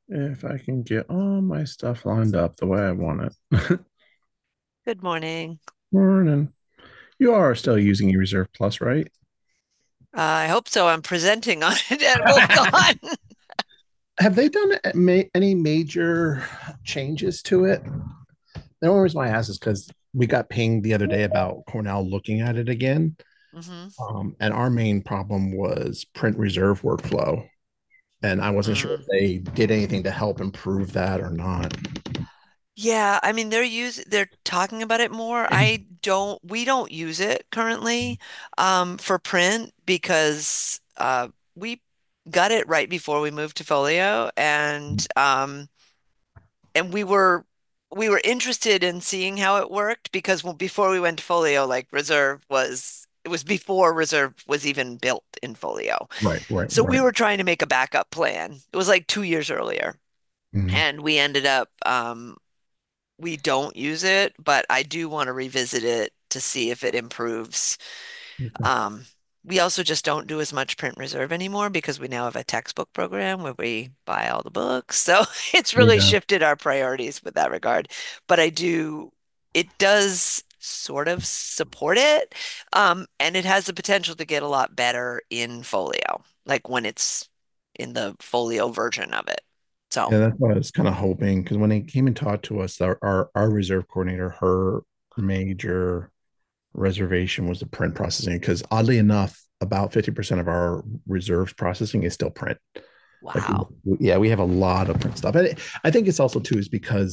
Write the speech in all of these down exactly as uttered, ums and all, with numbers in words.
If I can get all my stuff lined up the way I want it. Good morning. Morning. You are still using eReserve Plus, right? Uh, I hope so. I'm presenting on it at WolfCon. Have they done ma- any major changes to it? The only reason why I ask is because we got pinged the other day about Cornell looking at it again. hmm Um, and our main problem was print reserve workflow. And I wasn't sure if Mm. they did anything to help improve that or not. Yeah, I mean they're use they're talking about it more. I don't we don't use it currently um, for print because uh, we got it right before we moved to Folio and um, and we were we were interested in seeing how it worked because well, before we went to Folio, like Reserve was it was before Reserve was even built in Folio. Right, right, So we right. were trying to make a backup plan. It was like two years earlier, Mhm. and we ended up um, we don't use it, but I do want to revisit it to see if it improves. Okay. Um, we also just don't do as much print reserve anymore because we now have a textbook program where we buy all the books. So it's really Yeah. shifted our priorities with that regard. But I do, it does sort of support it. Um, and it has the potential to get a lot better in Folio, like when it's in the Folio version of it. So, Yeah, that's what I was kind of hoping because when they came and talked to us, our, our our reserve coordinator, her major reservation was the print processing. Because oddly enough, about fifty percent of our reserves processing is still print. Like, wow. yeah, we have a lot of print stuff. And I think it's also too is because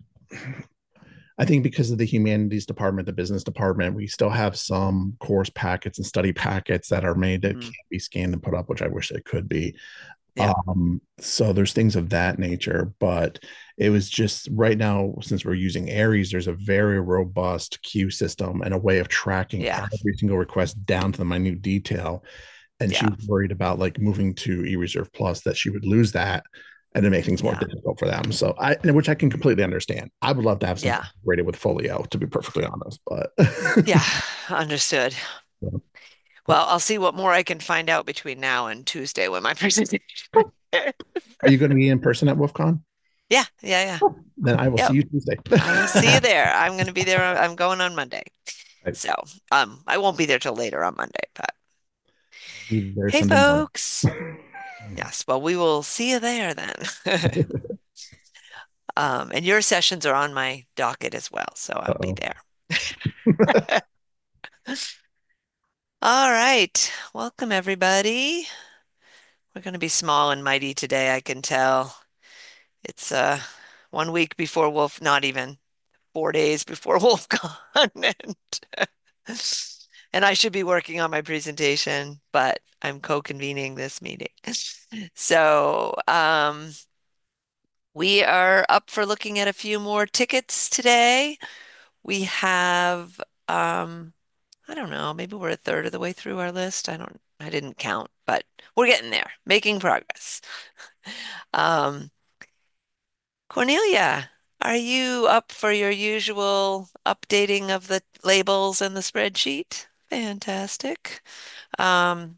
I think because of the humanities department, the business department, we still have some course packets and study packets that are made that Mm, can't be scanned and put up, which I wish they could be. yeah. Um, so there's things of that nature, but it was just right now, since we're using Aries, there's a very robust queue system and a way of tracking Yeah. every single request down to the minute detail. And she Yeah. was worried about like moving to eReserve Plus that she would lose that and to make things more Yeah. difficult for them. So I, which I can completely understand. I would love to have something Yeah. rated with Folio, to be perfectly honest, but Yeah. Understood. but Well, I'll see what more I can find out between now and Tuesday when my presentation is. are you going to be in person at WolfCon? Yeah, yeah, yeah. Then I will see Yep. you Tuesday. I will see you there. I'm going to be there. I'm going on Monday. Nice. So, um, I won't be there till later on Monday, but Be there hey, Sunday morning. folks. Yes, well, we will see you there then. Um, and your sessions are on my docket as well, so I'll be Uh-oh. there. All right. Welcome, everybody. We're going to be small and mighty today, I can tell. It's uh one week before Wolf, not even four days before WolfCon, and, and I should be working on my presentation, but I'm co-convening this meeting. So um, we are up for looking at a few more tickets today. We have um, I don't know, maybe we're a third of the way through our list. I don't, I didn't count, but we're getting there, making progress. Um, Cornelia, are you up for your usual updating of the labels and the spreadsheet? Fantastic. Um,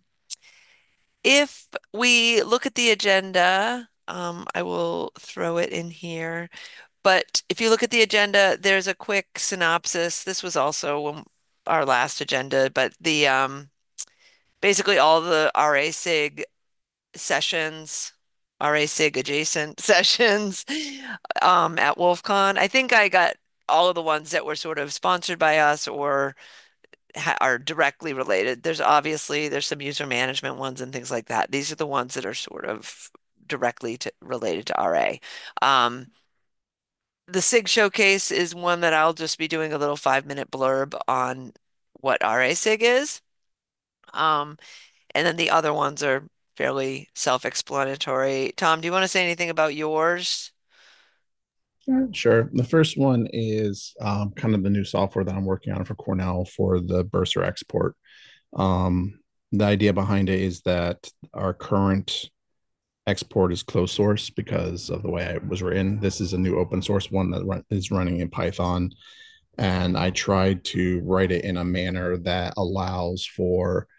if we look at the agenda, um, I will throw it in here. But if you look at the agenda, there's a quick synopsis. This was also um, our last agenda, but the um, basically all the R A SIG sessions, R A SIG adjacent sessions um, at WolfCon. I think I got all of the ones that were sort of sponsored by us or ha are directly related. There's obviously there's some user management ones and things like that. These are the ones that are sort of directly to, related to R A. Um, the SIG showcase is one that I'll just be doing a little five minute blurb on what R A SIG is. Um, and then the other ones are fairly self-explanatory. Tom, do you want to say anything about yours? Yeah, sure. The first one is um, kind of the new software that I'm working on for Cornell for the Bursar export. Um, the idea behind it is that our current export is closed source because of the way it was written. This is a new open source one that run, is running in Python. And I tried to write it in a manner that allows for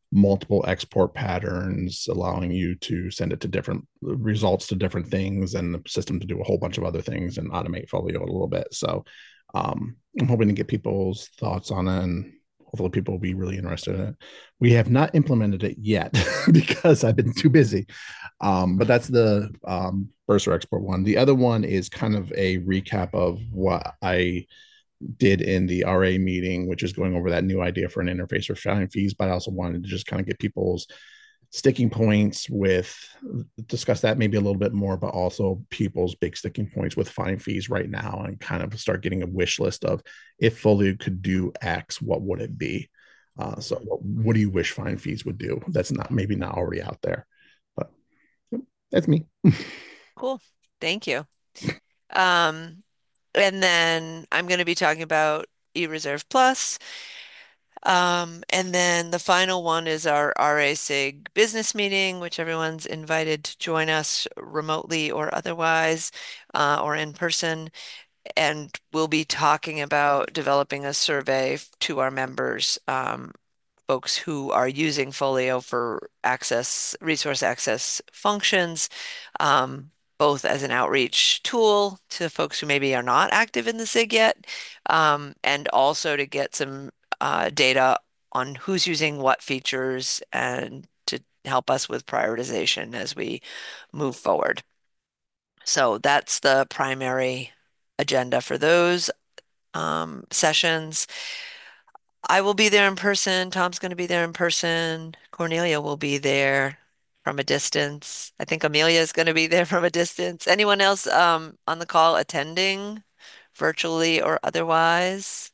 multiple export patterns, allowing you to send it to different results to different things, and the system to do a whole bunch of other things and automate Folio a little bit. So um, I'm hoping to get people's thoughts on it, and hopefully people will be really interested in it. We have not implemented it yet because I've been too busy. Um, but that's the um, Bursar export one. The other one is kind of a recap of what I did in the R A meeting, which is going over that new idea for an interface for filing fees. But I also wanted to just kind of get people's sticking points with discuss that maybe a little bit more, but also people's big sticking points with filing fees right now, and kind of start getting a wish list of if Folio could do X, what would it be? Uh, so what, what do you wish fine fees would do? That's not maybe not already out there, but that's me. Cool. Thank you. Um, and then I'm going to be talking about eReserve Plus. Um, and then the final one is our R A SIG business meeting, which everyone's invited to join us remotely or otherwise, uh, or in person. And we'll be talking about developing a survey to our members, um, folks who are using Folio for access, resource access functions, um, both as an outreach tool to folks who maybe are not active in the SIG yet, um, and also to get some uh, data on who's using what features and to help us with prioritization as we move forward. So that's the primary agenda for those um, sessions. I will be there in person. Tom's going to be there in person. Cornelia will be there from a distance. I think Amelia is going to be there from a distance. Anyone else um, on the call attending virtually or otherwise?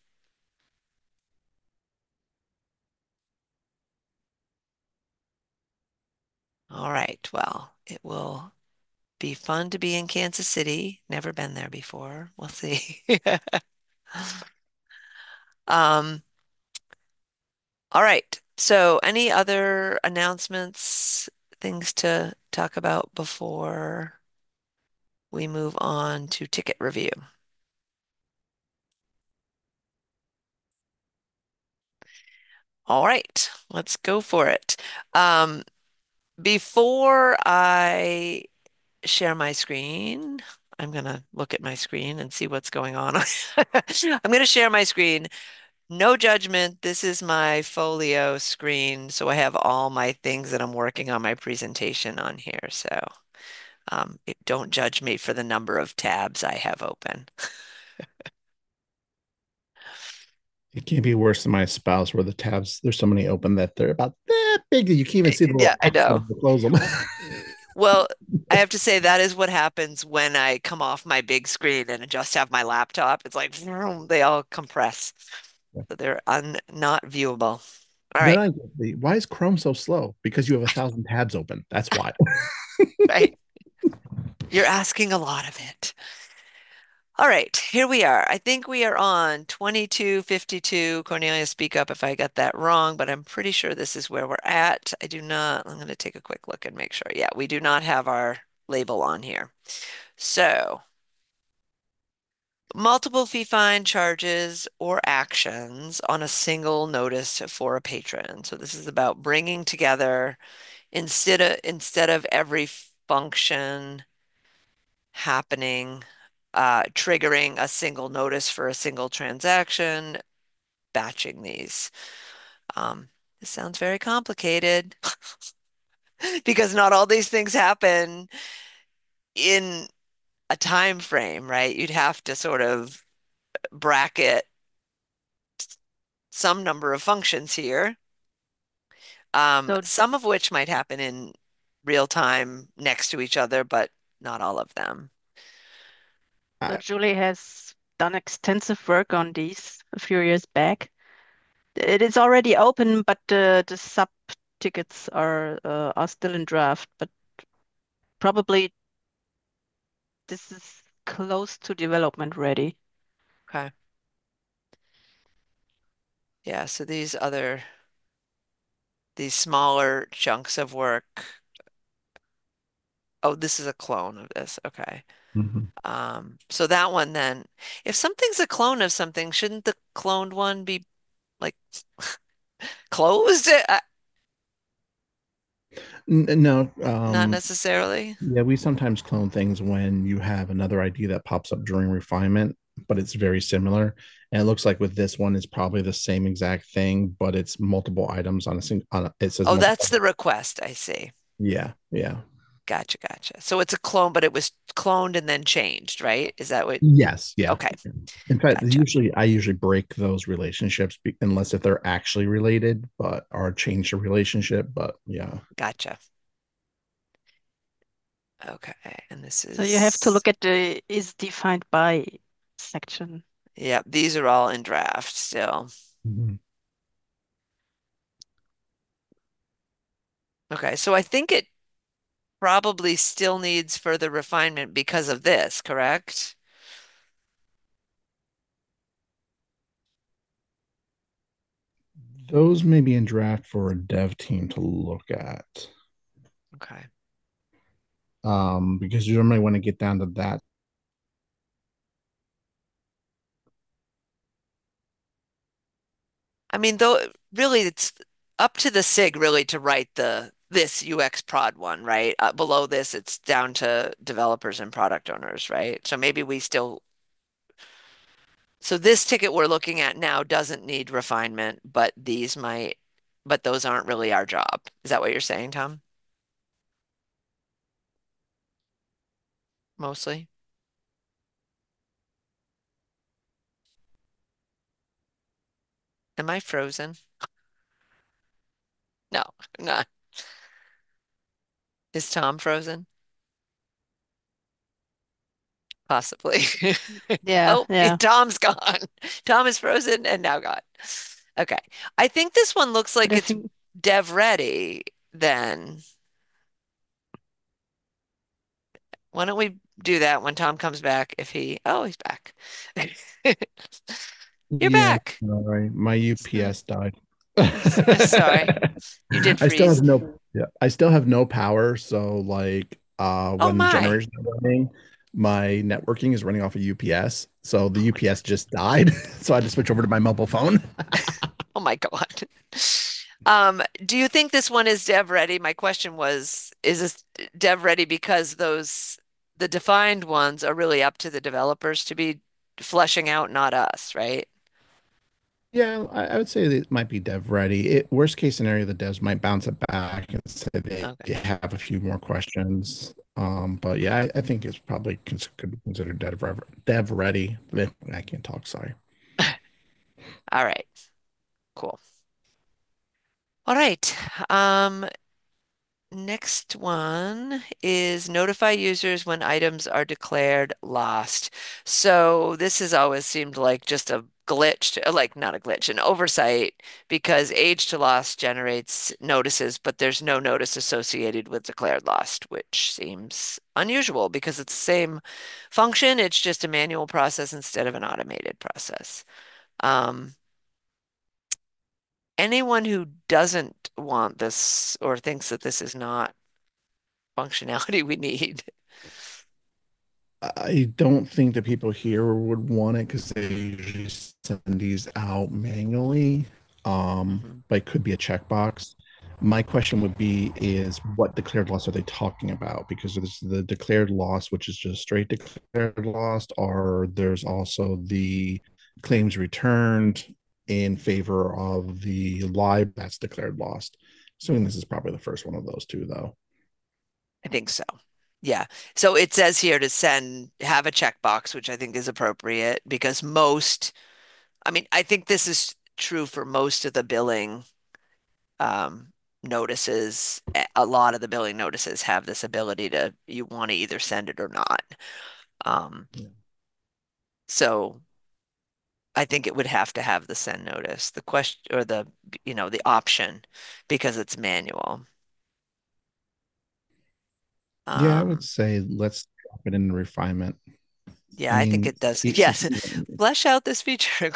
All right. Well, it will be fun to be in Kansas City. Never been there before. We'll see. Um, all right. So, any other announcements, things to talk about before we move on to ticket review? All right, let's go for it. Um, before I share my screen, I'm going to look at my screen and see what's going on. I'm going to share my screen. No judgment. This is my folio screen. So I have all my things that I'm working on my presentation on here. So um, it- don't judge me for the number of tabs I have open. It can't be worse than my spouse, where the tabs there's so many open that they're about that big that you can't even see the Yeah, little I X when know. you close them. Well, I have to say that is what happens when I come off my big screen and just have my laptop. It's like vroom, they all compress. So they're un not viewable. All Then right, I why is Chrome so slow? Because you have a thousand tabs open. That's why. right. You're asking a lot of it. All right, here we are. I think we are on twenty-two fifty-two. Cornelia, speak up if I got that wrong, but I'm pretty sure this is where we're at. I do not, I'm going to take a quick look and make sure. Yeah, we do not have our label on here. So multiple fee fine charges or actions on a single notice for a patron. So this is about bringing together instead of instead of every function happening, uh, triggering a single notice for a single transaction, batching these. Um, this sounds very complicated because not all these things happen in a time frame, right? You'd have to sort of bracket some number of functions here, um, So, some of which might happen in real time next to each other, but not all of them. so I, Julie has done extensive work on these a few years back. It is already open, but uh, the sub tickets are uh, are still in draft. But probably this is close to development ready. Okay. Yeah, so these other, these smaller chunks of work. Oh, this is a clone of this. Okay. mhm. Um, so that one then, if something's a clone of something, shouldn't the cloned one be like closed? Uh, N- no, Not um, necessarily. yeah, we sometimes clone things when you have another I D that pops up during refinement, but it's very similar. And it looks like with this one, it's probably the same exact thing, but it's multiple items on a single. On a, it says Oh, that's multiple. the request. I see. Yeah, yeah, Gotcha, gotcha. So it's a clone, but it was cloned and then changed, right? Is that what? yes, yeah. Okay, In fact, gotcha. usually I usually break those relationships be- unless if they're actually related, but or change the relationship. But yeah, Gotcha. Okay, and this So you have to is, look at the is defined by section. yeah, these are all in draft still. Mhm. Okay, so I think it probably still needs further refinement because of this, correct? Those may be in draft for a dev team to look at. Okay. Um, because you normally want to get down to that. I mean, though, really, it's up to the SIG really to write the this U X prod one, right? Uh, below this, it's down to developers and product owners, right? So maybe we still, so this ticket we're looking at now doesn't need refinement, but these might, but those aren't really our job. Is that what you're saying, Tom? Mostly? Am I frozen? No, I'm not. Is Tom frozen? Possibly. Yeah, Oh, yeah. Tom's gone. Tom is frozen and now gone. Okay. I think this one looks But like I it's think dev ready then. Why don't we do that when Tom comes back if he, oh, he's back. You're Yeah, back. all right. My Sorry. U P S died. Sorry. You did I still freeze. have no yeah, I still have no power. So like uh Oh when the my. generators are running, my networking is running off of U P S. So the Oh U P S my just died. So I had to switch over to my mobile phone. Oh my God. Um, do you think this one is dev ready? My question was, is this dev ready because those the defined ones are really up to the developers to be fleshing out, not us, right? Yeah, I, I would say that it might be dev ready. It, worst case scenario, the devs might bounce it back and say they, Okay. they have a few more questions. Um, but yeah, I, I think it's probably cons could be considered dev rev- dev ready. Bleh, I can't talk. Sorry. All right. Cool. All right. Um, Next one is notify users when items are declared lost. So this has always seemed like just a glitch, to- like not a glitch, an oversight, because age to lost generates notices, but there's no notice associated with declared lost, which seems unusual because it's the same function. It's just a manual process instead of an automated process. Um, Anyone who doesn't want this or thinks that this is not functionality we need. I don't think the people here would want it because they usually send these out manually. Um, Mhm. but it could be a checkbox. My question would be is what declared loss are they talking about? Because there's the declared loss, which is just straight declared loss, or there's also the claims returned in favor of the live that's declared lost. Assuming this is probably the first one of those two, though. I think so. Yeah. So it says here to send, have a checkbox, which I think is appropriate because most, I mean, I think this is true for most of the billing um, notices. A a lot of the billing notices have this ability to, you want to either send it or not. Um, Yeah. so I think it would have to have the send notice, the question or the, you know, the option because it's manual. Yeah, I would Um, say let's drop it in refinement. yeah, I I think mean, it does. it, Yes. Flesh out this feature.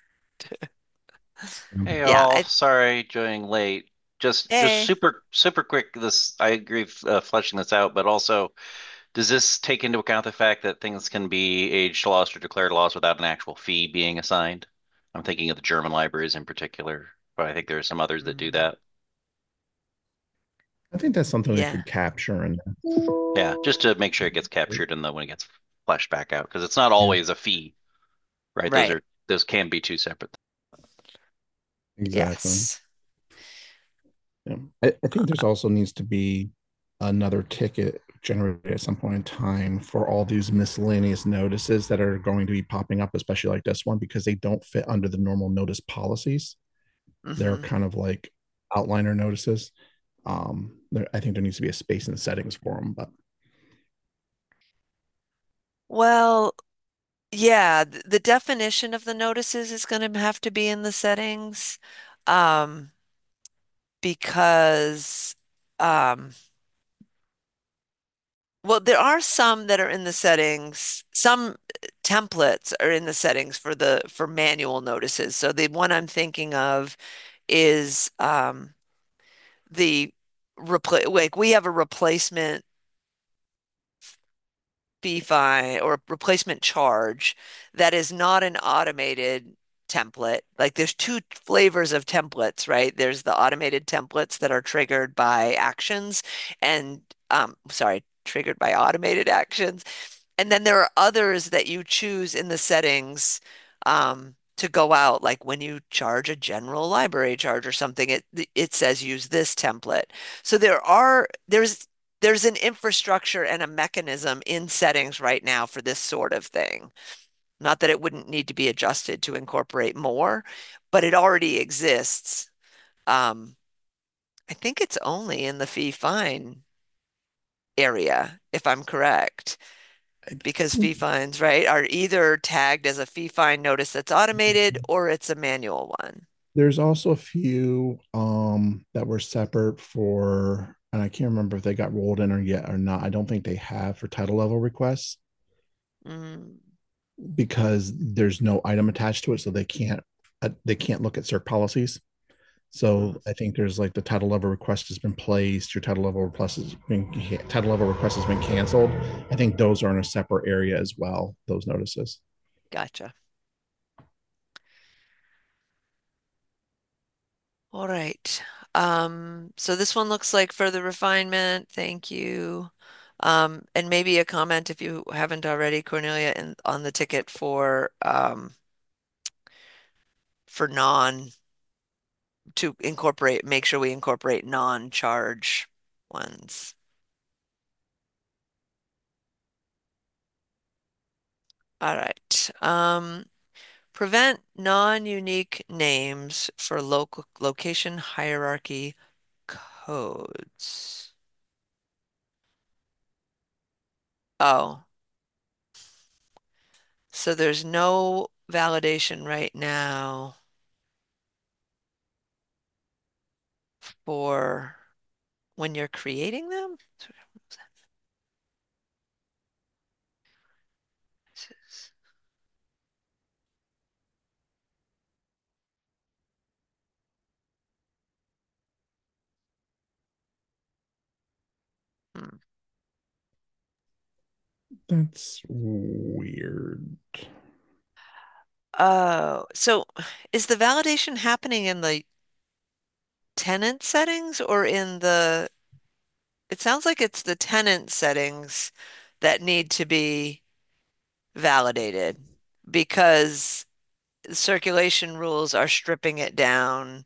Hey Yeah, all, I, sorry joining late. Just just hey. super super quick. This I agree f- uh, fleshing this out, but also does this take into account the fact that things can be aged lost or declared lost without an actual fee being assigned? I'm thinking of the German libraries in particular, but I think there are some others that do Mm. that. I think that's something they Yeah, could capture and Yeah, just to make sure it gets captured in the when it gets flashed back out, because it's not yeah, always a fee, right? Those right. are those can be two separate. exactly. Yes. Yeah. I, I think there's also needs to be another ticket generated at some point in time for all these miscellaneous notices that are going to be popping up, especially like this one, because they don't fit under the normal notice policies. They're Hmm. kind of like outliner notices. Um, there, I think there needs to be a space in the settings for them, but Well, yeah, th- the definition of the notices is going to have to be in the settings. Um, because um well, there are some that are in the settings. Some templates are in the settings for the for manual notices. So the one I'm thinking of is um the repla like we have a replacement fee fine or replacement charge that is not an automated template. Like there's two flavors of templates, right? There's the automated templates that are triggered by actions and um sorry, triggered by automated actions. And then there are others that you choose in the settings um, to go out, like when you charge a general library charge or something, it it says use this template. So there are there's there's an infrastructure and a mechanism in settings right now for this sort of thing. Not that it wouldn't need to be adjusted to incorporate more, but it already exists. Um, I think it's only in the fee fine area, if I'm correct. I Because think fee fines, right, are either tagged as a fee fine notice that's automated or it's a manual one. there's also a few um that were separate for, and I can't remember if they got rolled in or yet or not. I don't think they have for title level requests Mm, because there's no item attached to it, so they can't uh, they can't look at cert policies. mm, So I think there's like the title level request has been placed, your title level request has been title level request has been canceled. I think those are in a separate area as well, those notices. gotcha. All right. Um, so this one looks like further refinement. Thank you. Um, and maybe a comment if you haven't already, Cornelia, in, on the ticket for um, for non to incorporate, make sure we incorporate non-charge ones. All right. Um, prevent non-unique names for local location hierarchy codes. Oh, so there's no validation right now for when you're creating them? Hmm. That's weird. Oh, so is the validation happening in the tenant settings or in the, it sounds like it's the tenant settings that need to be validated because circulation rules are stripping it down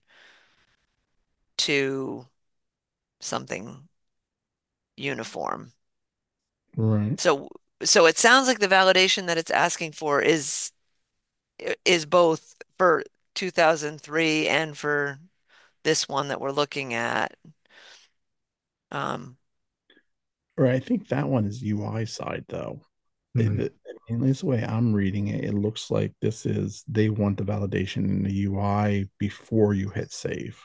to something uniform. Right. So so it sounds like the validation that it's asking for is is both for two thousand three and for this one that we're looking at. Um, Right. I think that one is U I side though. It, Hmm. it, at least the way I'm reading it, it looks like this is they want the validation in the U I before you hit save.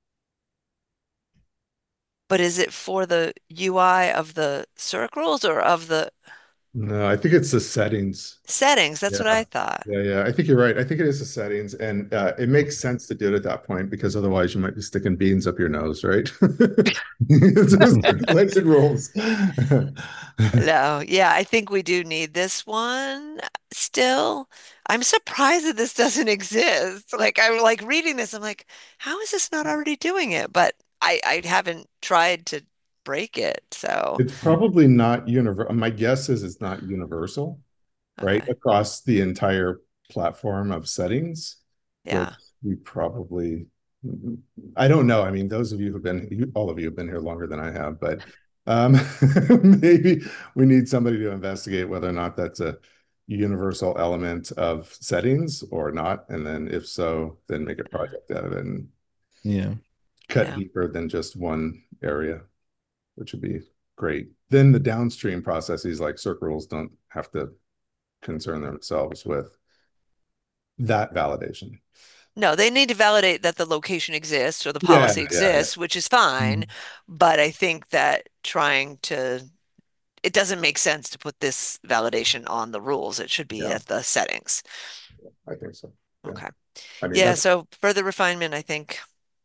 but is it for the U I of the circles or of the No, I think it's the settings. settings? That's Yeah. what I thought. Yeah, yeah. I think you're right. I think it is the settings, and uh, it makes sense to do it at that point because otherwise you might be sticking beans up your nose, right? It's just circulation rules. No, yeah, I think we do need this one still. I'm surprised that this doesn't exist. Like I'm like reading this, I'm like, how is this not already doing it? But I I haven't tried to break it, so It's probably not universal. My guess is it's not universal, right? okay. Across the entire platform of settings, which Yeah. we probably, I don't know. I mean, those of you who've been, you, all of you have been here longer than I have, but um, maybe we need somebody to investigate whether or not that's a universal element of settings or not. And then if so, then make a project out of it and Yeah. cut Yeah. deeper than just one area, which would be great. Then the downstream processes like circ rules don't have to concern themselves with that validation. No, they need to validate that the location exists or the Yeah, policy yeah, yeah. exists, which is fine. Mhm. But I think that trying to, it doesn't make sense to put this validation on the rules. It should be Yeah, at the settings. I think so. Yeah. Okay. I mean, Yeah, that's so further refinement, I think.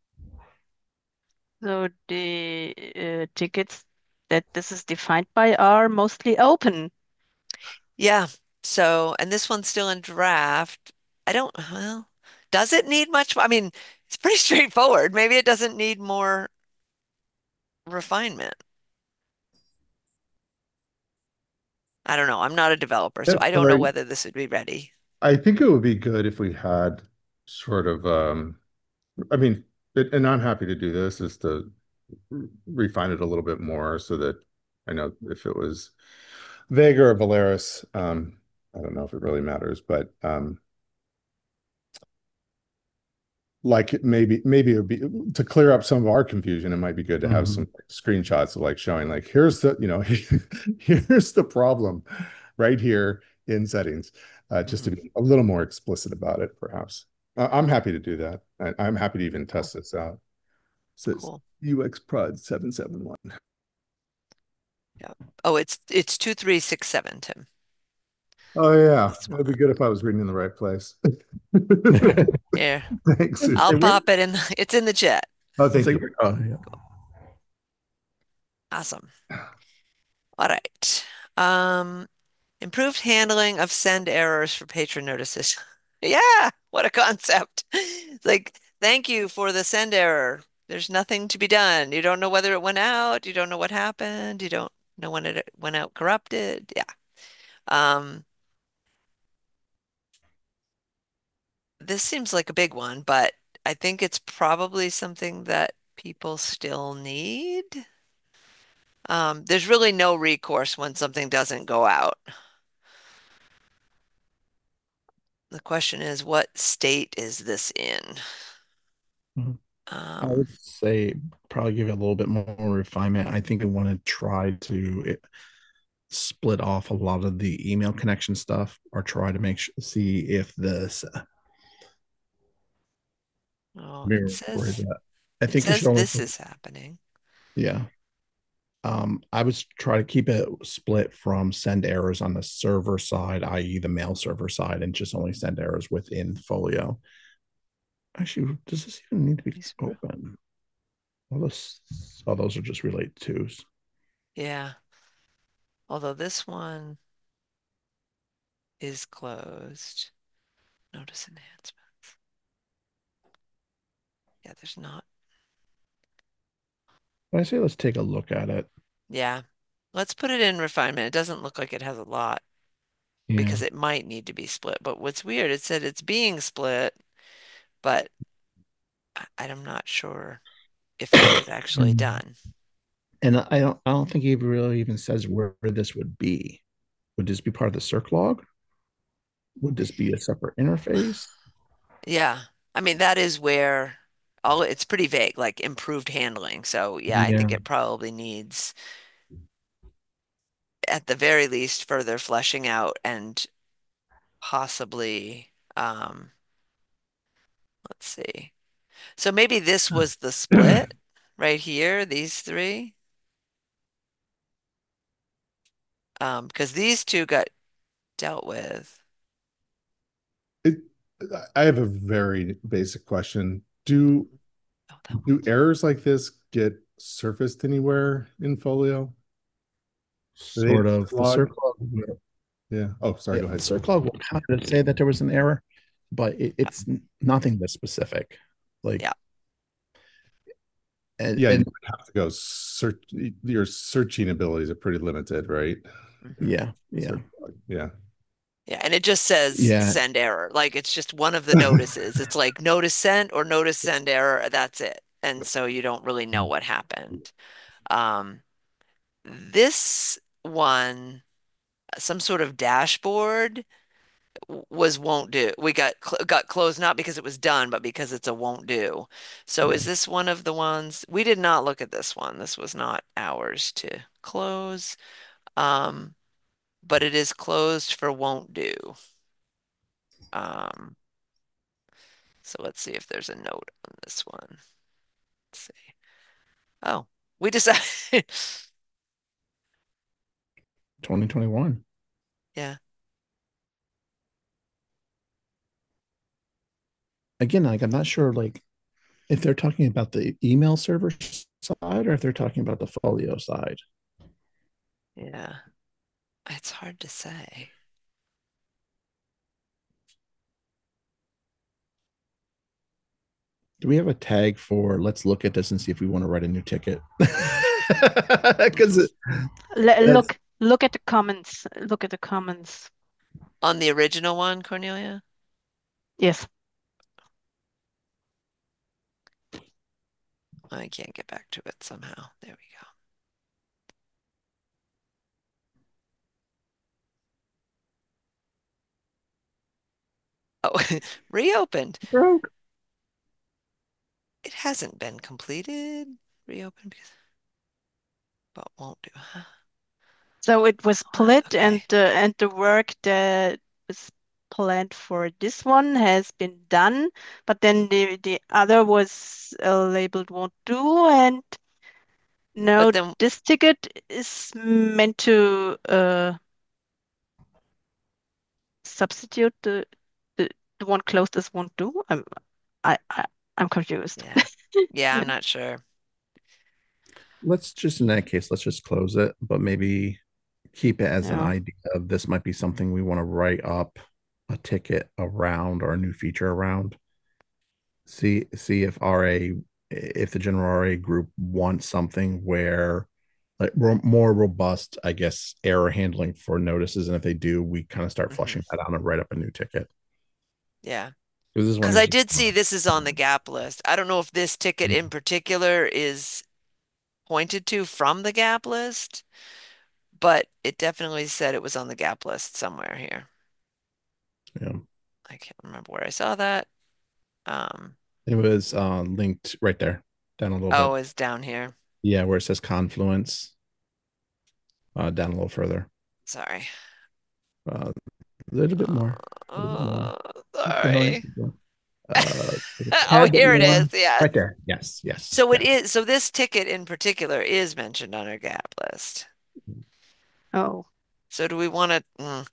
So the uh, tickets that this is defined by are mostly open. Yeah. So, and this one's still in draft. I don't, well, does it need much? I mean, it's pretty straightforward. Maybe it doesn't need more refinement. I don't know. I'm not a developer, so that's I don't know right. whether this would be ready. I think it would be good if we had sort of, um, I mean, it, and I'm happy to do this, is to refine it a little bit more so that I know if it was Vega or Valeris, um, I don't know if it really matters, but um, like maybe maybe it would be to clear up some of our confusion. It might be good to have some Mhm. screenshots of like showing like here's the you know here's the problem right here in settings, uh, just to Mhm. be a little more explicit about it, perhaps. Uh, I'm happy to do that. I, I'm happy to even Cool. test this out. It says Cool. U X Prod seven seven one. Yeah. Oh, it's it's two three six seven, Tim. Oh yeah, This it'd be one. good if I was reading in the right place. Here, Thanks, I'll Susan. pop it in. It's in the chat. Oh, It's thank like, you. oh, yeah. Awesome. All right. Um, improved handling of send errors for patron notices. Yeah, what a concept. Like, thank you for the send error. There's nothing to be done. You don't know whether it went out. You don't know what happened. You don't know when it went out corrupted. Yeah. Um, this seems like a big one, but I think it's probably something that people still need. Um, there's really no recourse when something doesn't go out. The question is, what state is this in? Mhm. I Um, would say probably give it a little bit more refinement. I think I want to try to it, split off a lot of the email connection stuff, or try to make sure see if this. oh, it Where, where is says that? I it think you should says only. this is happening. Yeah. Um, I was try to keep it split from send errors on the server side, i e the mail server side, and just only send errors within Folio. Actually, does this even need to be open? All those, all those are just relate twos. Yeah. Although this one is closed. Notice enhancements. Yeah, there's not. I say let's take a look at it. Yeah. Let's put it in refinement. It doesn't look like it has a lot Yeah. because it might need to be split. But what's weird, it said it's being split, but I- I'm not sure if it was actually Mm. done. And I don't I don't think he really even says where this would be. Would this be part of the circ log? Would this be a separate interface? Yeah. I mean, that is where all it's pretty vague, like improved handling. So yeah, I Yeah. think it probably needs at the very least further fleshing out and possibly um let's see. So maybe this was the split right here, these three. Um, because these two got dealt with. It, I have a very basic question. Do Oh, that do one. errors like this get surfaced anywhere in Folio? Do they Sort of. The log? circ log. Yeah. Oh, sorry. Yeah, Go ahead. circ log will kind of say that there was an error, but it, it's nothing this specific. Like, Yeah. and Yeah, you and would have to go search. Your searching abilities are pretty limited, right? Mhm. yeah, yeah, Search, yeah. Yeah, and it just says yeah. send error. Like it's just one of the notices. It's like notice sent or notice send error. That's it. And so you don't really know what happened. Um, this one, some sort of dashboard w- was won't do. We got cl got closed not because it was done, but because it's a won't do. So Yeah. is this one of the ones? We did not look at this one. This was not ours to close. Um, but it is closed for won't do. Um, so let's see if there's a note on this one. Let's see. Oh, we decided. twenty twenty-one. Yeah. Again, like I'm not sure like if they're talking about the email server side or if they're talking about the folio side. Yeah. It's hard to say. Do we have a tag for let's look at this and see if we want to write a new ticket? Because L that's look, look at the comments. Look at the comments. On the original one, Cornelia? Yes. I can't get back to it somehow. There we go. Oh, reopened. broke. It hasn't been completed. Reopened because, but won't do, huh? So it was What? split, and Okay. the and the work that was planned for this one has been done, but then the the other was uh, labeled won't do, and But no, then, this ticket is meant to uh, substitute the, the the one closed as won't do. I'm I, I I'm confused. yeah. Yeah, Yeah. I'm not sure. Let's just in that case, let's just close it, but maybe keep it as an No. idea of this might be something we want to write up a ticket around or a new feature around. See see if R A if the general R A group wants something where like ro- more robust, I guess, error handling for notices, and if they do, we kind of start Hmm. flushing that out and write up a new ticket. Yeah. Because this one Because is I just did see this is on the gap list. I don't know if this ticket in particular is pointed to from the gap list, but it definitely said it was on the gap list somewhere here. yeah. I can't remember where I saw that. Um, It was uh, linked right there, down a little oh, bit. it's down here. Yeah, where it says Confluence, uh, down a little further. Sorry. Uh, a little bit Uh, more. A little bit more. uh, Keep going. sorry. Keep going. Uh, a Oh, tad bit here it more. is. Yes. Right there. Yes. Yes. So it Yes. is, so this ticket in particular is mentioned on our gap list. Oh. So do we want to, mm,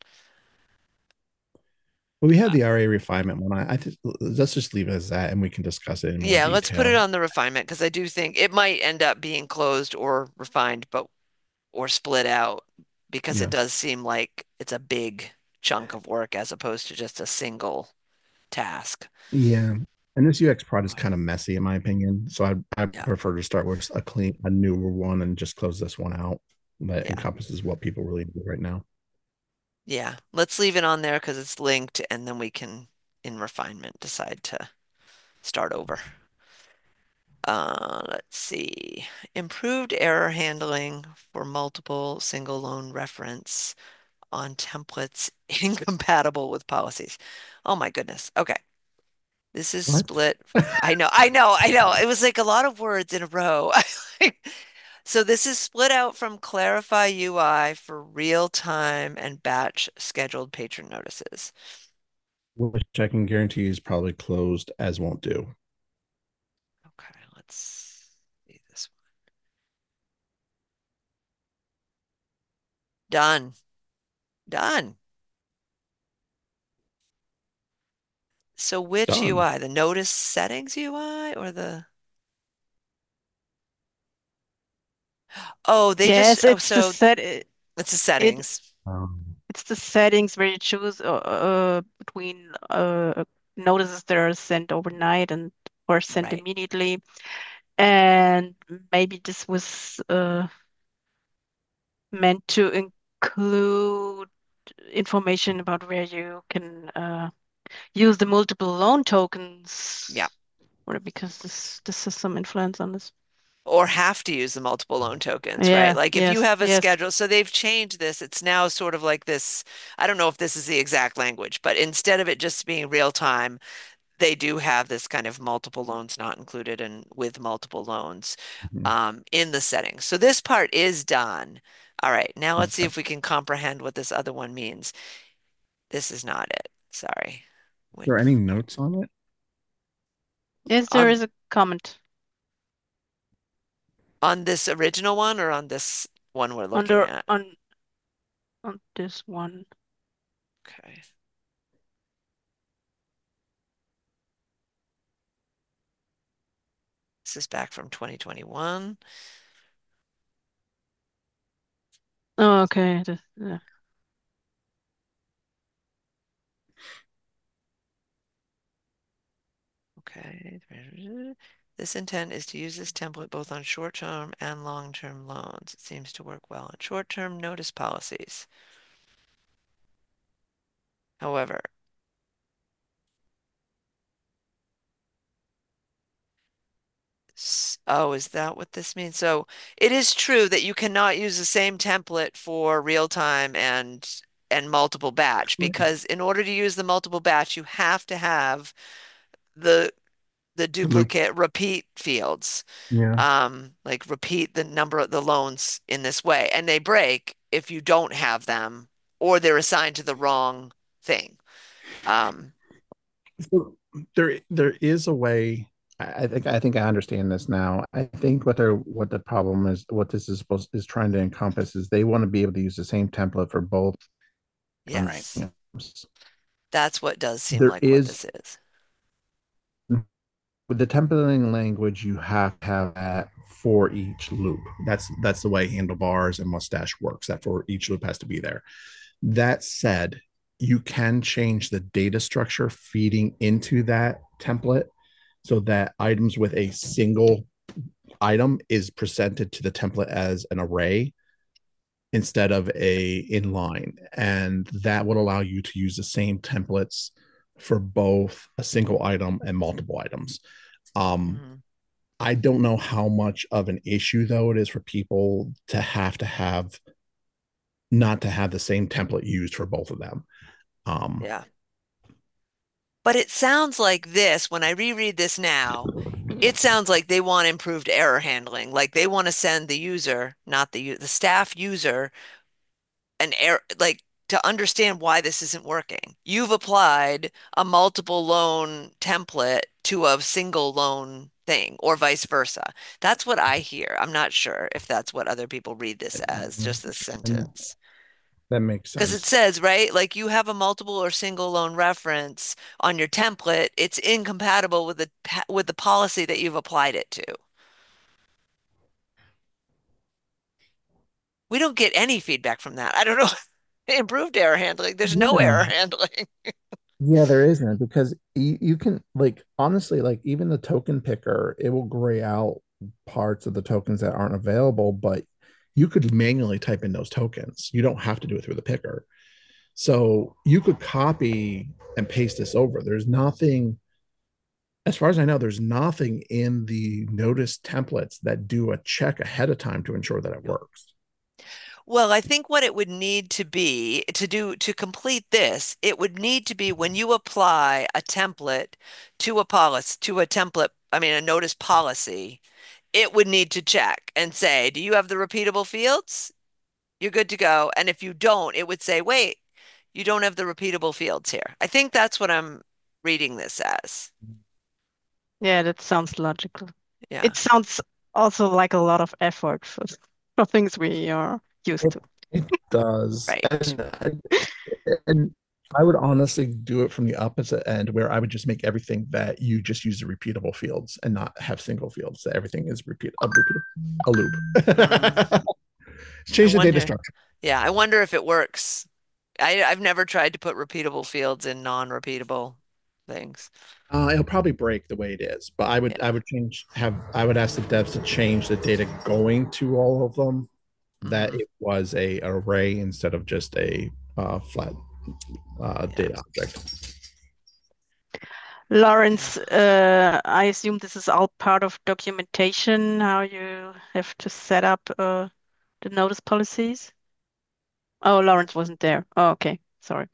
Well, we have the R A refinement one. I, I just let's just leave it as that, and we can discuss it in more yeah, let's put it detail. on the refinement because I do think it might end up being closed or refined, but or split out because it Yeah. does seem like it's a big chunk of work as opposed to just a single task. Yeah. And this U X prod is kind of messy in my opinion. So I I Yeah. prefer to start with a clean, a newer one and just close this one out that Yeah. encompasses what people really need right now. Yeah. Let's leave it on there because it's linked and then we can, in refinement, decide to start over. Uh, let's see. Improved error handling for multiple single loan reference on templates incompatible with policies. Oh my goodness. Okay. This is What? split. I know, I know, I know. It was like a lot of words in a row. So this is split out from Clarify U I for real-time and batch scheduled patron notices. Which I can guarantee is probably closed as won't do. Okay, let's see this one. Done. Done. So which Done. U I? The notice settings U I or the Oh, they just Yes, oh it's the so set it, it's the it settings. Um, it's the settings where you choose uh, uh between uh notices that are sent overnight and or sent Right. immediately. And maybe this was uh, meant to include information about where you can uh, use the multiple loan tokens. Yeah. Or because this this has some influence on this. Or have to use the multiple loan tokens, Yeah, right? Like if you yes, have a yes. schedule, so they've changed this. It's now sort of like this. I don't know if this is the exact language, but instead of it just being real time, they do have this kind of multiple loans not included and with multiple loans Mhm. um, in the settings. So this part is done. All right, now let's see Okay. if we can comprehend what this other one means. This is not it. Sorry. Are there any notes on it? Yes, there On is a comment on this original one or on this one we're looking under at? on on this one. Okay. This is back from twenty twenty-one. Oh, okay. The, yeah. Okay. This intent is to use this template both on short-term and long-term loans. It seems to work well on short-term notice policies. However, s- oh, is that what this means? So it is true that you cannot use the same template for real-time and and multiple batch because in order to use the multiple batch, you have to have the the Loop. duplicate repeat fields. Yeah. Um, like repeat the number of the loans in this way, and they break if you don't have them or they're assigned to the wrong thing. Um, So there there is a way. I I think I think I understand this now. I think what they're what the problem is, what this is supposed is trying to encompass is they want to be able to use the same template for both yes, items. that's what does seem There like what is this is. with the templating language, you have to have that for each loop. That's that's the way handlebars and mustache works. That for each loop has to be there. That said, you can change the data structure feeding into that template so that items with a single item is presented to the template as an array instead of a inline, and that would allow you to use the same templates for both a single item and multiple items. um, Mhm. I don't know how much of an issue though it is for people to have to have not to have the same template used for both of them. um, Yeah. But it sounds like this, when I reread this now, it sounds like they want improved error handling. Like they want to send the user, not the u- the staff user, an error, like to understand why this isn't working. You've applied a multiple loan template to a single loan thing, or vice versa. That's what I hear. I'm not sure if that's what other people read this as, just this and sentence. that makes Because it sense. says, right, like you have a multiple or single loan reference on your template, it's incompatible with the pa- with the policy that you've applied it to. We don't get any feedback from that. I don't know. Improved error handling. There's no Yeah, error handling. yeah, there isn't because you, you can like honestly like even the token picker, it will gray out parts of the tokens that aren't available, but you could manually type in those tokens. You don't have to do it through the picker. So you could copy and paste this over. There's nothing, as far as I know, there's nothing in the notice templates that do a check ahead of time to ensure that it works. Well, I think what it would need to be to do to complete this, it would need to be when you apply a template to a policy, to a template, I mean, a notice policy, it would need to check and say, do you have the repeatable fields? You're good to go. And if you don't, it would say, wait, you don't have the repeatable fields here. I think that's what I'm reading this as. Yeah, that sounds logical. Yeah. It sounds also like a lot of effort for, for things we are used It, to. it does. Right. And, and I would honestly do it from the opposite end where I would just make everything that you just use the repeatable fields and not have single fields. That everything is repeat a repeatable a Mm. loop. I Change the data wonder. structure. Yeah, I wonder if it works. I, I've never tried to put repeatable fields in non-repeatable. things. Uh, it'll probably break the way it is, but I would Yeah. I would change have I would ask the devs to change the data going to all of them that Mhm. it was a array instead of just a uh, flat uh, Yeah. data object. Lawrence, uh, I assume this is all part of documentation, how you have to set up uh, the notice policies. Oh, Lawrence wasn't there. Oh, okay. Sorry.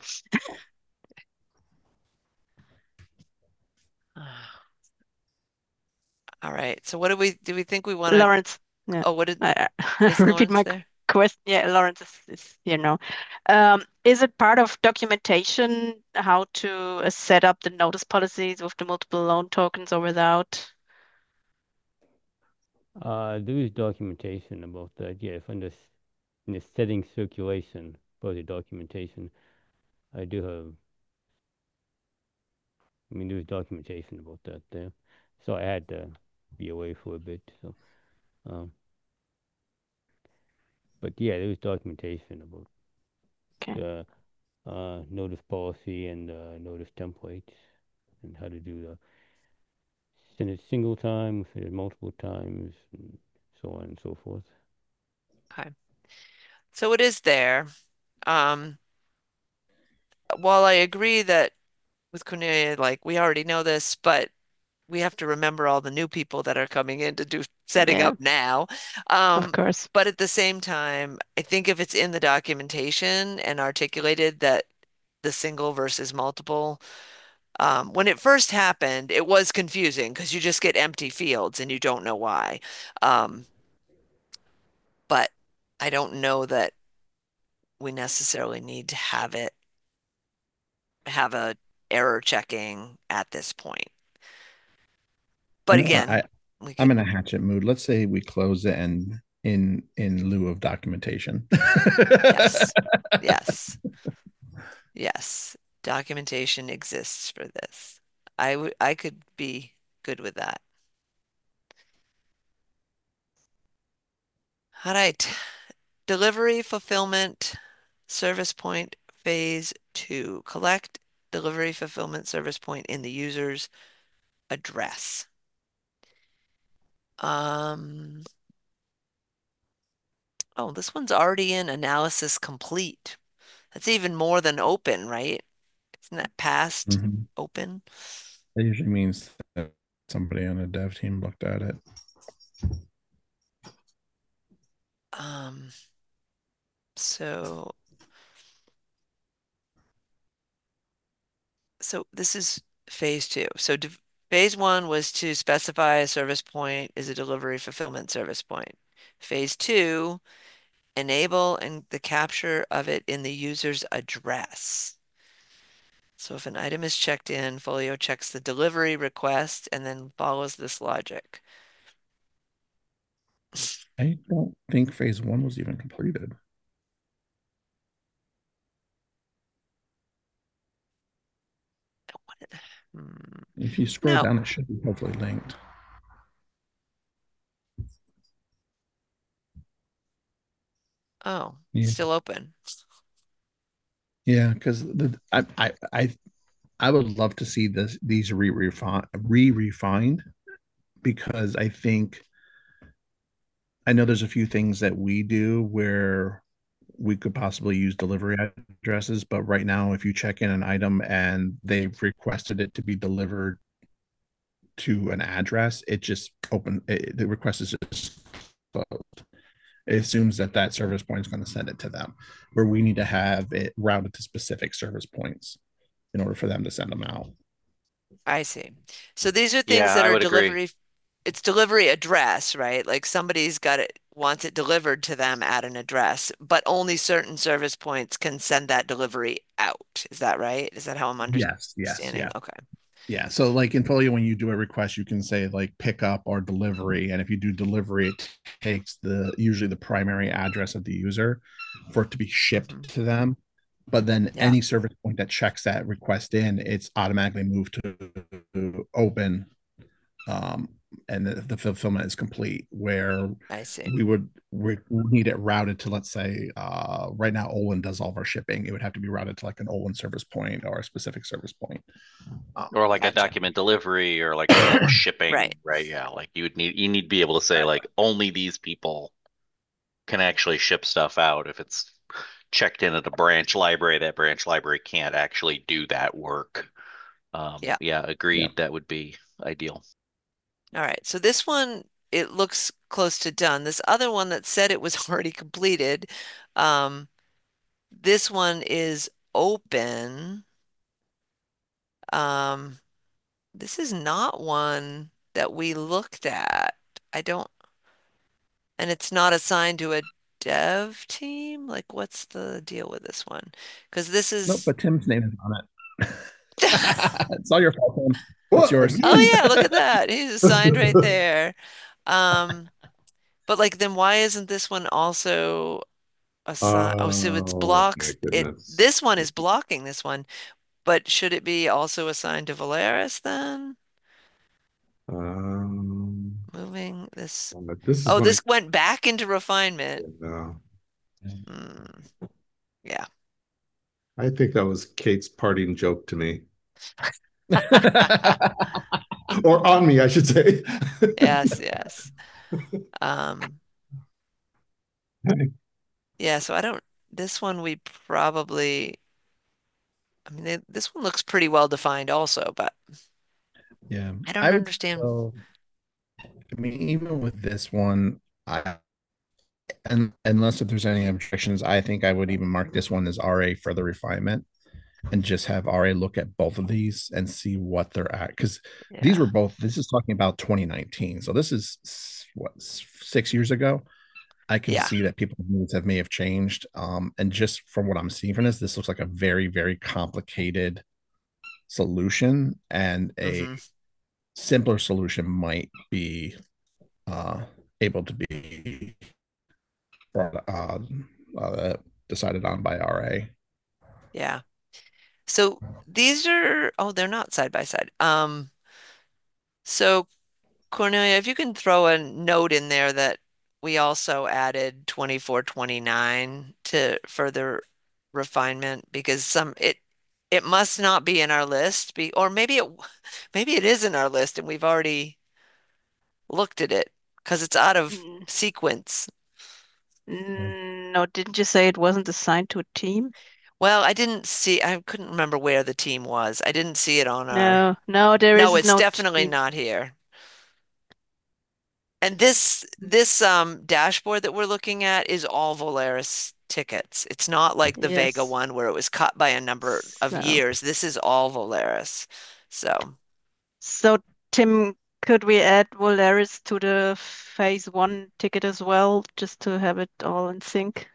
All right. So what do we do we think we want to Lawrence, yeah. Oh, what did I, I is repeat Lawrence my there? question. Yeah, Lawrence is, is here now. Um, is it part of documentation how to uh, set up the notice policies with the multiple loan tokens or without? Uh, there is documentation about that. Yeah, from this in the setting circulation for the documentation, I do have. I mean, there's documentation about that there, so I had to be away for a bit. So, um, but yeah, there was documentation about Okay. the uh, notice policy and uh, notice templates and how to do the send it single time, send it multiple times, and so on and so forth. Okay. So it is there. Um, while I agree that with Cornelia, like we already know this, but we have to remember all the new people that are coming in to do setting Yeah, up now. of Um, course. but at the same time, I think if it's in the documentation and articulated that the single versus multiple, um, when it first happened, it was confusing because you just get empty fields and you don't know why. Um, but I don't know that we necessarily need to have it have a error checking at this point. But You know what? again, I we I'm could, in a hatchet mood. Let's say we close it and in in lieu of documentation. yes, yes, yes. Documentation exists for this. I would, I could be good with that. All right. Delivery fulfillment service point phase two. Collect delivery fulfillment service point in the user's address. Um, oh, this one's already in analysis complete. That's even more than open, right? Isn't that past Mhm. open? That usually means that somebody on a dev team looked at it. Um, so so this is phase two. So de- phase one was to specify a service point is a delivery fulfillment service point. Phase two, enable and the capture of it in the user's address. So if an item is checked in, Folio checks the delivery request and then follows this logic. I don't think phase one was even completed. Hmm. If you scroll No. down, it should be hopefully linked. Oh, Yeah, still open. yeah, because the I I I I would love to see this these re refine re refined because I think I know there's a few things that we do where we could possibly use delivery addresses, but right now, if you check in an item and they've requested it to be delivered to an address, it just open it, the request is just closed. It assumes that that service point is going to send it to them, where we need to have it routed to specific service points in order for them to send them out. I see. So these are things Yeah, that I are would agree. delivery, it's delivery address, right? Like somebody's got it, wants it delivered to them at an address, but only certain service points can send that delivery out. Is that right? Is that how I'm Yes, yes, understanding? yeah. Okay. Yeah, so like in Folio, when you do a request, you can say like pickup or delivery, and if you do delivery, it takes the usually the primary address of the user for it to be shipped Mhm. to them. But then Yeah, any service point that checks that request in, it's automatically moved to open, um, and the, the fulfillment is complete. Where I see. we would we need it routed to, let's say, uh, right now Olin does all of our shipping. It would have to be routed to like an Olin service point or a specific service point. Or like a Gotcha. document delivery or like a shipping, Right. right? Yeah, like you would need you need to be able to say like only these people can actually ship stuff out. If it's checked in at a branch library, that branch library can't actually do that work. Um, Yeah. yeah, Yeah. agreed. That would be ideal. All right. So this one, it looks close to done. This other one that said it was already completed, um, this one is open. Um, this is not one that we looked at. I don't, and it's not assigned to a dev team. Like, what's the deal with this one? Because this Nope, is, but Tim's name is on it. It's all your fault, Tim. It's What yours. oh yeah, look at that. He's assigned right there. Um, but like, then why isn't this one also assigned? Oh, so it's Oh my blocks. It goodness. this one is blocking this one, but should it be also assigned to Valeris then? Um, Moving this. but this is Oh, when I this went back into refinement. uh, Hmm. Yeah. I think that was Kate's parting joke to me. Or on me, I should say. Yes, yes. Um, yeah, so I don't, this one we probably, I mean, they, this one looks pretty well defined also, but Yeah, I don't I would understand. go. I mean, even with this one, I and unless if there's any objections, I think I would even mark this one as R A further refinement and just have R A look at both of these and see what they're at. Because these Yeah. were both, this is talking about twenty nineteen. So this is what, six years ago. I can Yeah. see that people's needs have may have changed. Um, and just from what I'm seeing from this, this looks like a very, very complicated solution, and a Hmm. simpler solution might be uh, able to be brought, uh, uh, decided on by R A. Yeah. So these are, oh, they're not side by side. Um, so Cornelia, if you can throw a note in there that we also added twenty-four twenty-nine to further refinement because some it it must not be in our list be or maybe it maybe it is in our list and we've already looked at it because it's out of Mm, sequence. mm, No, didn't you say it wasn't assigned to a team? Well, I didn't see I couldn't remember where the team was. I didn't see it on our No, no, there No, is it's no definitely team. not here. And this this um dashboard that we're looking at is all Volaris tickets. It's not like the Vega Yes. one where it was cut by a number of So, years. This is all Volaris. So so Tim, could we add Volaris to the phase one ticket as well, just to have it all in sync?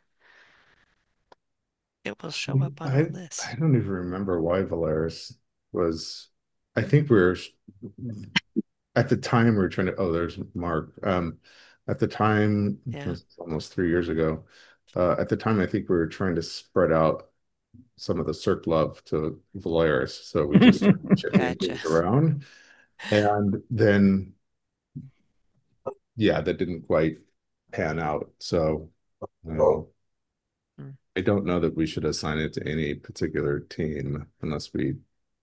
it will show up on I the I list. don't even remember why Valaris was. I think we were at the time we were trying to. Oh, there's Mark. Um, at the time, this Yeah. was almost three years ago. Uh, at the time, I think we were trying to spread out some of the Circ love to Valaris, so we just started shifting Gotcha. things around, and then yeah, that didn't quite pan out. So uh, Hmm. I don't know that we should assign it to any particular team unless we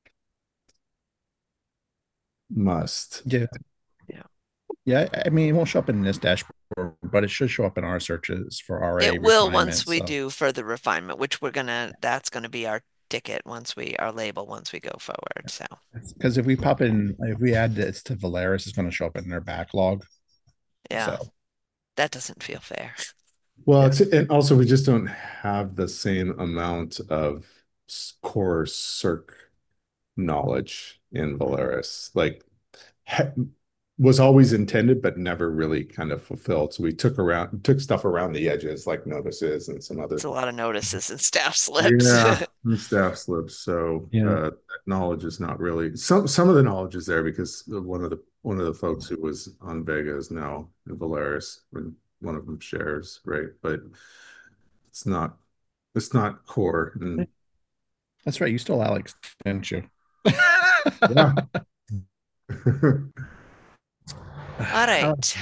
must. Yeah. Yeah. Yeah. I mean, it won't show up in this dashboard, but it should show up in our searches for R A It will once refinement. we So, do further refinement, which we're gonna that's gonna be our ticket once we our label once we go forward. So because if we pop in, if we add this to Valeris, it's going to show up in their backlog. yeah, So, that doesn't feel fair. Well, it's, and also we just don't have the same amount of s- core Circ knowledge in Valaris. Like ha was always intended, but never really kind of fulfilled. So we took around took stuff around the edges, like notices and some other It's a lot of notices and staff slips. yeah, and staff slips. So yeah. uh, that knowledge is not really some some of the knowledge is there because one of the one of the folks who was on Vega is now in Valaris, and one of them shares, right? But it's not it's not core. And That's right. You stole Alex, didn't you? yeah. All All right.